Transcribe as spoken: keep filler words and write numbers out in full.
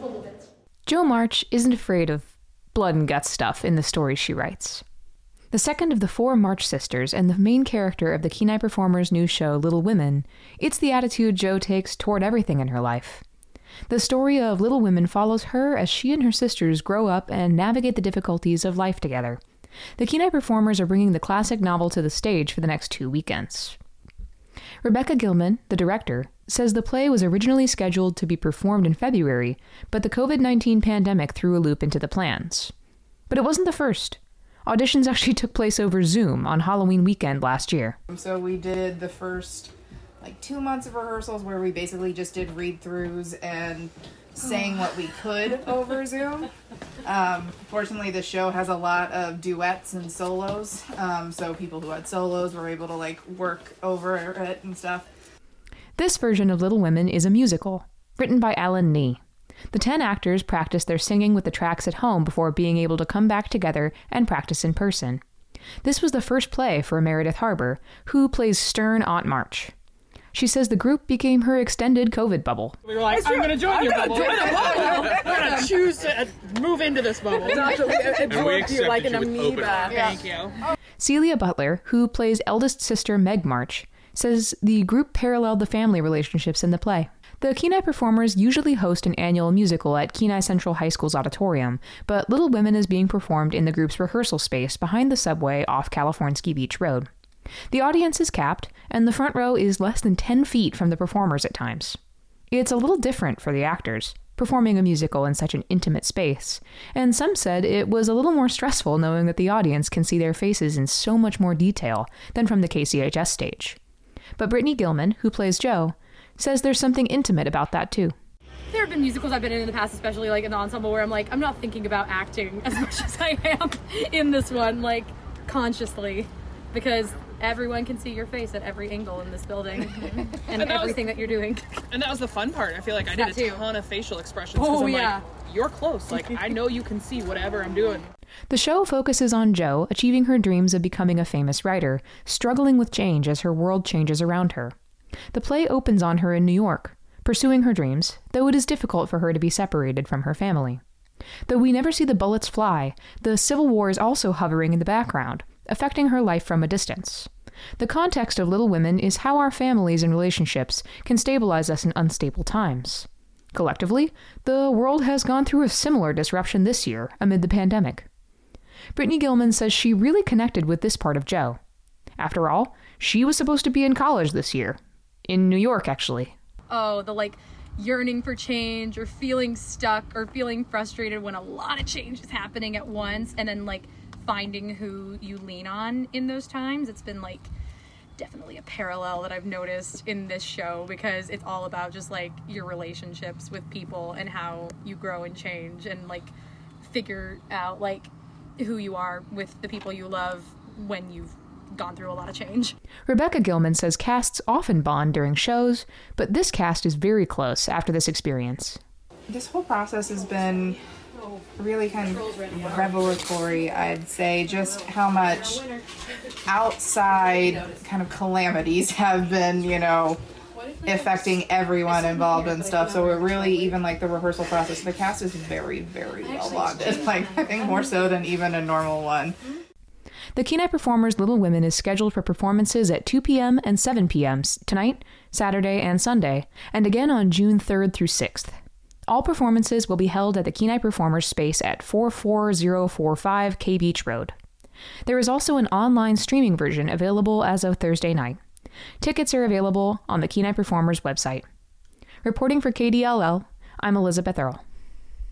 Jo March isn't afraid of blood and guts stuff in the stories she writes. The second of the four March sisters and the main character of the Kenai Performers' new show, Little Women, it's the attitude Jo takes toward everything in her life. The story of Little Women follows her as she and her sisters grow up and navigate the difficulties of life together. The Kenai Performers are bringing the classic novel to the stage for the next two weekends. Rebecca Gilman, the director, says the play was originally scheduled to be performed in February, but the covid nineteen pandemic threw a loop into the plans. But it wasn't the first. Auditions actually took place over Zoom on Halloween weekend last year. So we did the first like two months of rehearsals where we basically just did read-throughs and sang what we could over Zoom. Um, fortunately, the show has a lot of duets and solos, um, so people who had solos were able to like work over it and stuff. This version of Little Women is a musical, written by Alan Nee. The ten actors practiced their singing with the tracks at home before being able to come back together and practice in person. This was the first play for Meredith Harbour, who plays stern Aunt March. She says the group became her extended COVID bubble. We were like, I'm going to join I'm your bubble. Join bubble. We're going to choose to move into this bubble. Absorb you like an amoeba. Yeah. Thank you. Celia Butler, who plays eldest sister Meg March, says the group paralleled the family relationships in the play. The Kenai Performers usually host an annual musical at Kenai Central High School's auditorium, but Little Women is being performed in the group's rehearsal space behind the subway off California Beach Road. The audience is capped, and the front row is less than ten feet from the performers at times. It's a little different for the actors, performing a musical in such an intimate space, and some said it was a little more stressful knowing that the audience can see their faces in so much more detail than from the K C H S stage. But Brittany Gilman, who plays Jo, says there's something intimate about that too. There have been musicals I've been in in the past, especially like in the ensemble, where I'm like, I'm not thinking about acting as much as I am in this one, like consciously, because everyone can see your face at every angle in this building and, and that everything was, that you're doing. And that was the fun part. I feel like I did that a too. ton of facial expressions. Oh, I'm yeah. Like, you're close. Like, I know you can see whatever I'm doing. The show focuses on Jo achieving her dreams of becoming a famous writer, struggling with change as her world changes around her. The play opens on her in New York, pursuing her dreams, though it is difficult for her to be separated from her family. Though we never see the bullets fly, the Civil War is also hovering in the background, affecting her life from a distance. The context of Little Women is how our families and relationships can stabilize us in unstable times. Collectively, the world has gone through a similar disruption this year amid the pandemic. Brittany Gilman says she really connected with this part of Jo. After all, she was supposed to be in college this year. In New York, actually. Oh, the like yearning for change or feeling stuck or feeling frustrated when a lot of change is happening at once, and then like finding who you lean on in those times. It's been like definitely a parallel that I've noticed in this show, because it's all about just like your relationships with people and how you grow and change and like figure out like who you are with the people you love when you've gone through a lot of change. Rebecca Gilman says casts often bond during shows, but this cast is very close after this experience. This whole process has been really kind of revelatory, I'd say, just how much outside kind of calamities have been, you know, affecting everyone involved and stuff. So it really, even like the rehearsal process, the cast is very, very well bonded. Like, I think more so than even a normal one. The Kenai Performers' Little Women is scheduled for performances at two p.m. and seven p.m. tonight, Saturday, and Sunday, and again on June third through sixth. All performances will be held at the Kenai Performers space at four four zero four five K Beach Road. There is also an online streaming version available as of Thursday night. Tickets are available on the Kenai Performers website. Reporting for K D L L, I'm Elizabeth Earle.